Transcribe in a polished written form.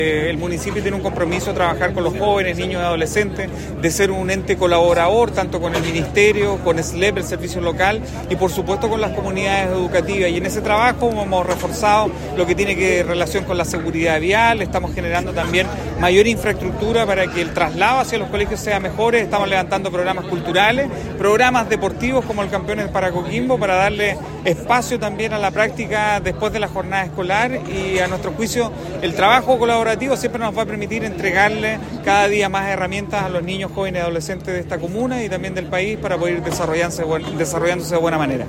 El municipio tiene un compromiso de trabajar con los jóvenes, niños y adolescentes, de ser un ente colaborador tanto con el Ministerio, con SLEP, el servicio local, y por supuesto con las comunidades educativas. Y en ese trabajo hemos reforzado lo que tiene que relación con la seguridad vial, estamos generando también mayor infraestructura para que el traslado hacia los colegios sea mejor, estamos levantando programas culturales, programas deportivos como el Campeones para Coquimbo, para darle espacio también a la práctica después de la jornada escolar, y a nuestro juicio el trabajo colaborativo siempre nos va a permitir entregarle cada día más herramientas a los niños, jóvenes y adolescentes de esta comuna y también del país para poder ir desarrollándose de buena manera.